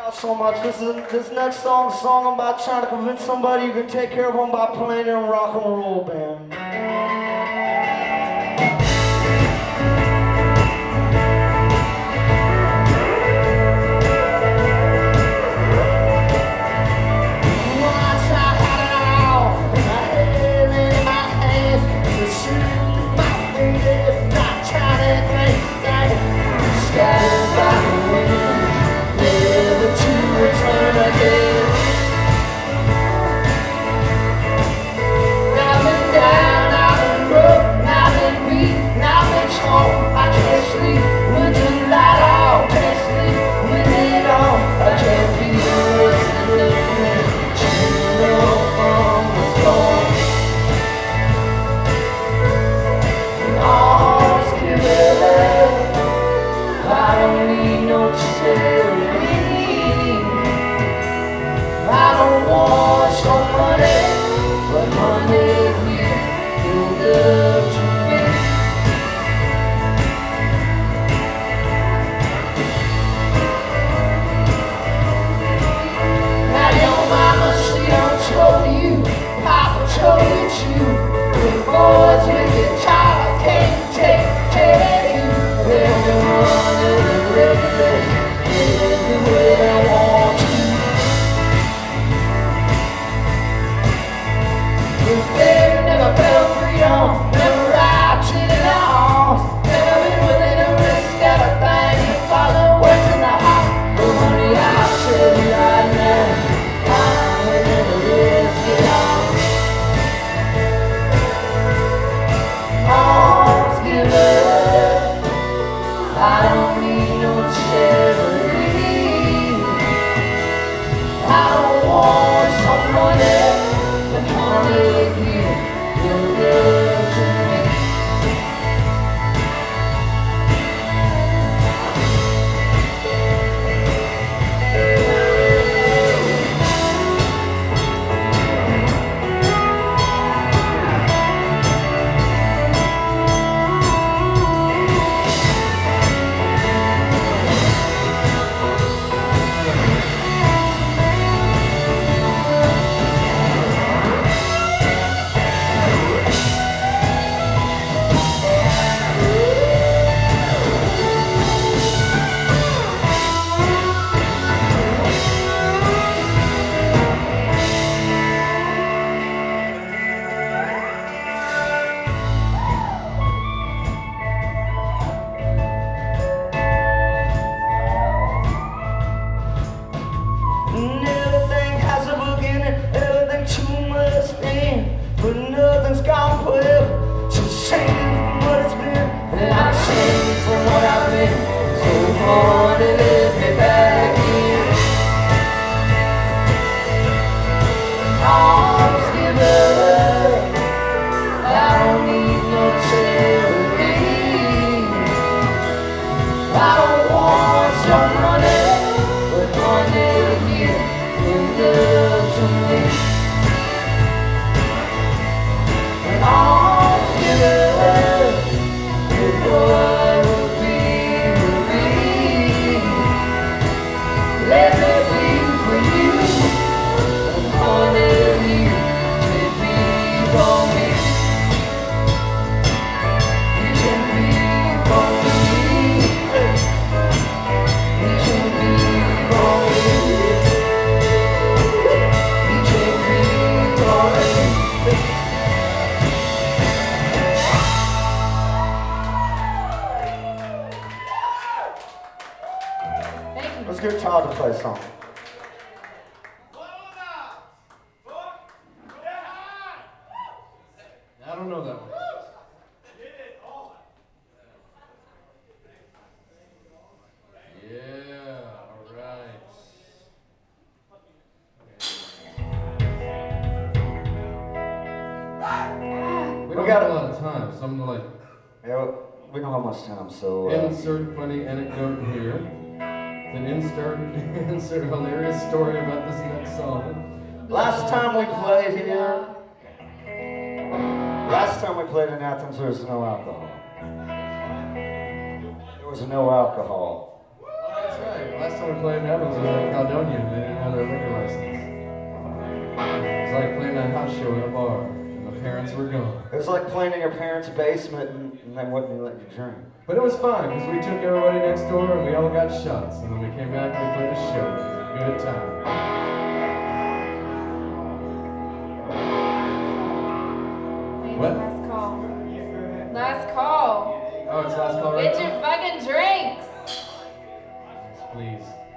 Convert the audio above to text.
out so much. This next song is a song about trying to convince somebody you can take care of them by playing in a rock and roll band. Let's get Todd to play something. I don't know that one. Yeah, all right. We don't have a lot of time, so I'm gonna like. Yeah, we don't have much time, so. Insert funny anecdote here. Then insert hilarious story about this next song. Last time we played in Athens, there was no alcohol. There was no alcohol. Oh, that's right. Last time we played Evans was at Caledonia and they didn't have their liquor license. It's like playing a house show in a bar and my parents were gone. It was like playing in your parents' basement and they wouldn't even let you drink. But it was fun because we took everybody next door and we all got shots. And then we came back and we played a show. It was a good time. What? Last call. Last call. Oh, it's last call right Get now? your fucking drinks. Please.